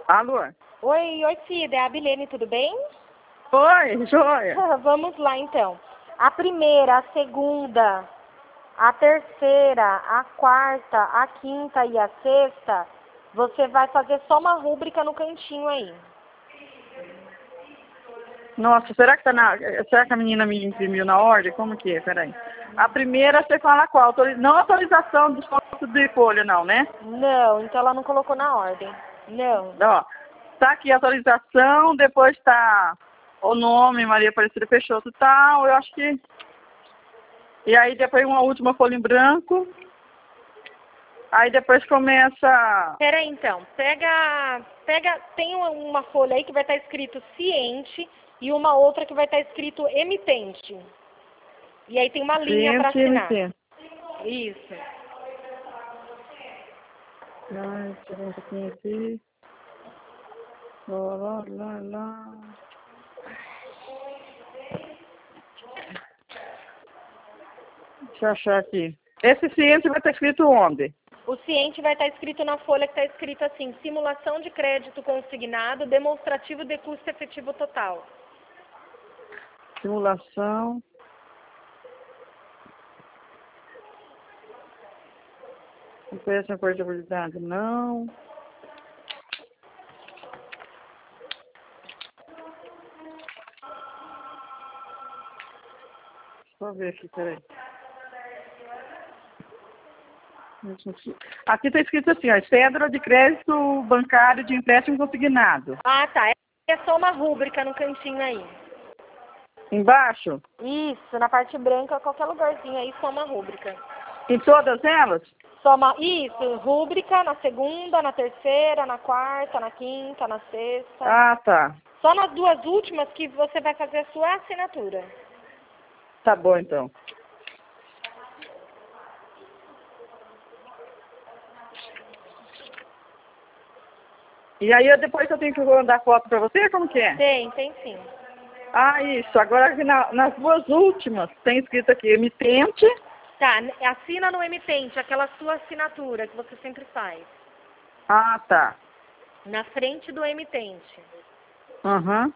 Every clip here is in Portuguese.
Alô? Oi, Cida, é a Bilene, tudo bem? Oi, joia. Vamos lá, então. A primeira, a segunda, a terceira, a quarta, a quinta e a sexta, você vai fazer só uma rúbrica no cantinho aí. Nossa, será que a menina me imprimiu na ordem? Como que é? Peraí. A primeira você fala qual? Não autorização dos pontos de folha, não, né? Não, então ela não colocou na ordem. Não. Ó, tá aqui a autorização, depois tá o nome, Maria Aparecida Peixoto e tal, eu acho que... E aí depois uma última folha em branco. Aí depois começa... Peraí, então. Tem uma folha aí que vai estar escrito ciente e uma outra que vai estar escrito emitente. E aí tem uma linha para assinar. Isso. Ai, deixa eu ver um pouquinho aqui. Lá. Deixa eu achar aqui. Esse ciente vai estar escrito onde? O ciente vai estar escrito na folha que está escrito assim, simulação de crédito consignado, demonstrativo de custo efetivo total. Simulação. Compensa a portabilidade, não. Deixa eu ver aqui, peraí. Aqui está escrito assim, ó, cédula de crédito bancário de empréstimo consignado. Ah, tá. É só uma rúbrica no cantinho aí. Embaixo? Isso, na parte branca, qualquer lugarzinho aí, só uma rúbrica. Em todas elas? Isso, rúbrica na segunda, na terceira, na quarta, na quinta, na sexta. Ah, tá. Só nas duas últimas que você vai fazer a sua assinatura. Tá bom, então. E aí depois eu tenho que mandar foto para você? Como que é? Tem sim. Ah, isso. Agora aqui nas duas últimas tem escrito aqui, emitente. Tá, assina no emitente, aquela sua assinatura que você sempre faz. Ah, tá. Na frente do emitente. Aham.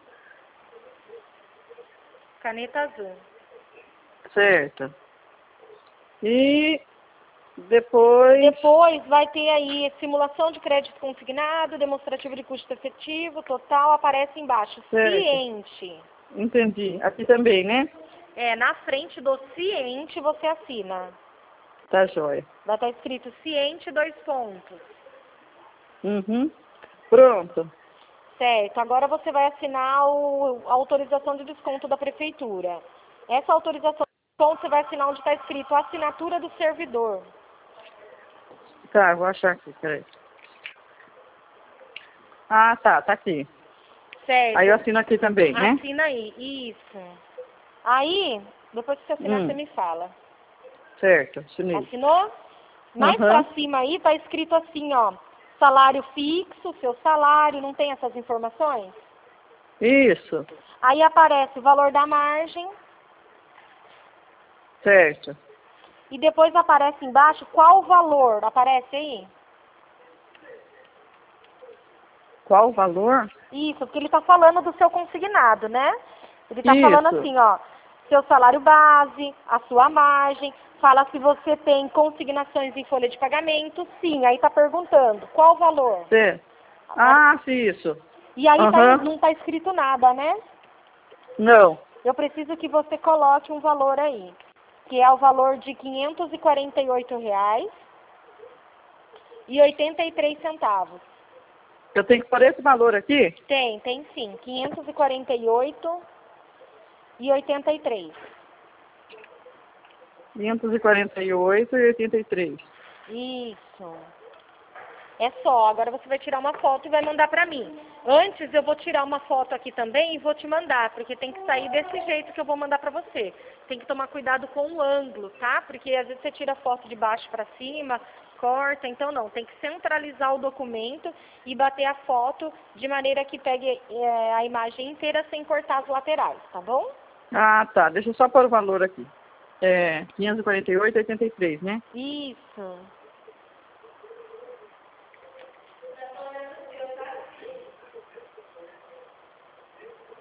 Caneta azul. Certo. E depois... Depois vai ter aí simulação de crédito consignado, demonstrativo de custo efetivo, total, aparece embaixo. Certo. Ciente. Entendi. Aqui também, né? Na frente do ciente você assina. Tá joia. Vai estar escrito ciente, 2 pontos. Uhum. Pronto. Certo. Agora você vai assinar a autorização de desconto da prefeitura. Essa autorização de desconto você vai assinar onde está escrito assinatura do servidor. Tá, vou achar aqui, peraí. Ah, tá aqui. Certo. Aí eu assino aqui também, né? Assina aí, isso. Aí, depois que você assinar, você me fala. Certo, assinei. Assinou? Mais pra cima aí tá escrito assim, ó. Salário fixo, seu salário, não tem essas informações? Isso. Aí aparece o valor da margem. Certo. E depois aparece embaixo qual o valor. Aparece aí? Qual o valor? Isso, porque ele tá falando do seu consignado, né? Ele tá Isso. falando assim, ó. Seu salário base, a sua margem. Fala se você tem consignações em folha de pagamento. Sim, aí tá perguntando. Qual o valor? Certo. Ah, sim, isso. E aí não tá escrito nada, né? Não. Eu preciso que você coloque um valor aí. Que é o valor de R$ 548,83. Eu tenho que pôr esse valor aqui? Tem sim. 548,83. 548,83. Isso. É só. Agora você vai tirar uma foto e vai mandar pra mim. Antes eu vou tirar uma foto aqui também e vou te mandar, porque tem que sair desse jeito que eu vou mandar pra você. Tem que tomar cuidado com o ângulo, tá? Porque às vezes você tira a foto de baixo pra cima, corta, então não. Tem que centralizar o documento e bater a foto de maneira que pegue a imagem inteira sem cortar as laterais, tá bom? Ah, tá. Deixa eu só pôr o valor aqui. 548,83, né? Isso.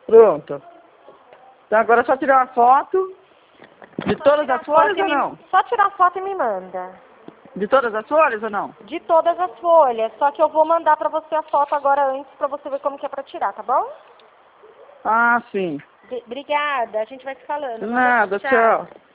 Pronto. Então agora é só tirar a foto de todas as folhas ou não? Só tirar a foto e me manda. De todas as folhas ou não? De todas as folhas, só que eu vou mandar pra você a foto agora antes pra você ver como que é pra tirar, tá bom? Ah, sim. Obrigada, a gente vai se falando. Nada, tchau.